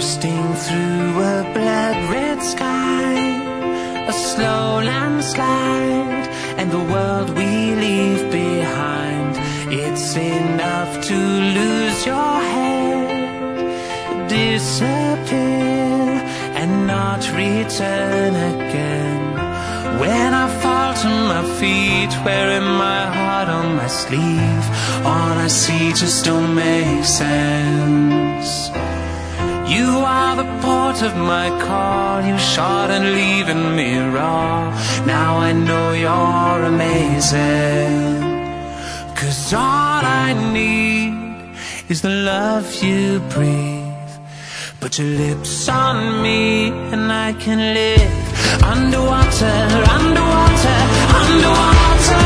bursting through a blood-red sky, a slow landslide, and the world we leave behind. It's enough to lose your head, disappear, and not return again. When I fall to my feet, wearing my heart on my sleeve, all I see just don't make sense. You are the port of my call, you shot and leaving me raw. Now I know you're amazing, 'cause all I need is the love you breathe. Put your lips on me and I can live underwater, underwater, underwater.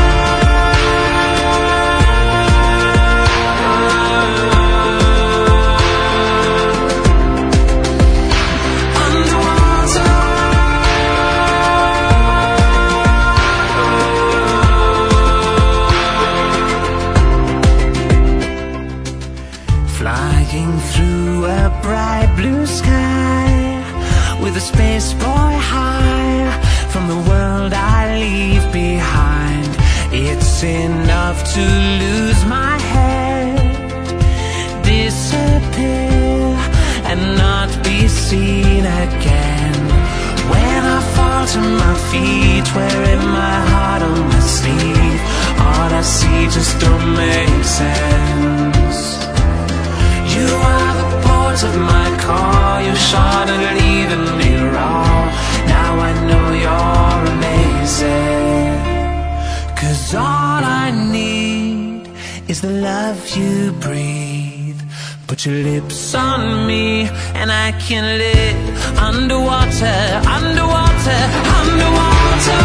Flying through a bright blue sky, with a space boy high, from the world I leave behind. It's enough to lose my head, disappear, and not be seen again. When I fall to my feet, wearing my heart on my sleeve, all I see just don't make sense. You are the port of my call, you shot and leaving me raw. Now I know you're amazing, 'cause all I need is the love you breathe. Put your lips on me and I can live underwater, underwater, underwater.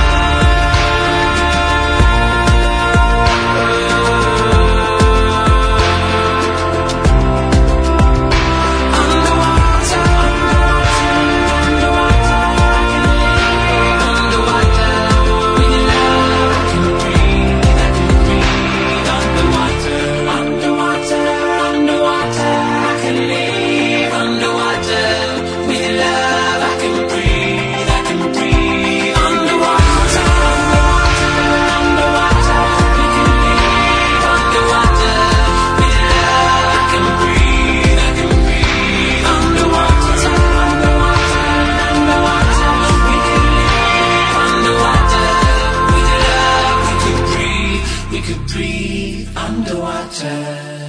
Breathe underwater.